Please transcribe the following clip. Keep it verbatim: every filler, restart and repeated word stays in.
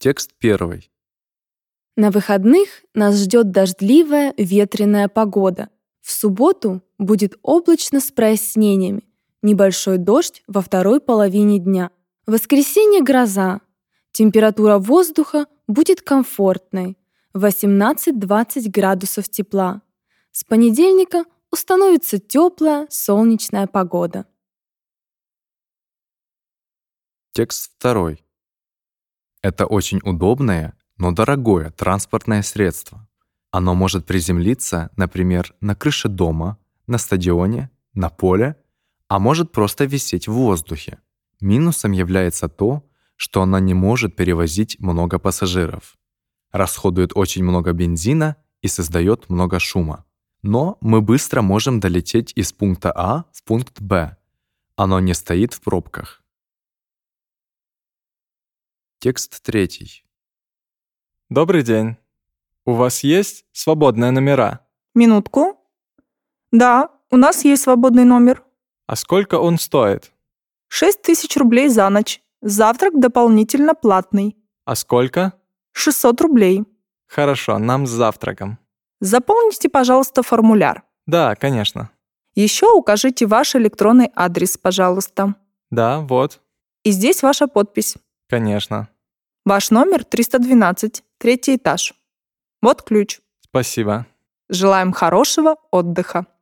Текст первый. На выходных нас ждет дождливая, ветреная погода. В субботу будет облачно с прояснениями. Небольшой дождь во второй половине дня. В воскресенье гроза. Температура воздуха будет комфортной. восемнадцать-двадцать градусов тепла. С понедельника установится теплая солнечная погода. Текст второй. Это очень удобное, но дорогое транспортное средство. Оно может приземлиться, например, на крыше дома, на стадионе, на поле, а может просто висеть в воздухе. Минусом является то, что оно не может перевозить много пассажиров, расходует очень много бензина и создает много шума. Но мы быстро можем долететь из пункта А в пункт Б. Оно не стоит в пробках. Текст третий. Добрый день. У вас есть свободные номера? Минутку. Да, у нас есть свободный номер. А сколько он стоит? Шесть тысяч рублей за ночь. Завтрак дополнительно платный. А сколько? шестьсот рублей. Хорошо, нам с завтраком. Заполните, пожалуйста, формуляр. Да, конечно. Еще укажите ваш электронный адрес, пожалуйста. Да, вот. И здесь ваша подпись. Конечно. Ваш номер триста двенадцать, третий этаж. Вот ключ. Спасибо. Желаем хорошего отдыха.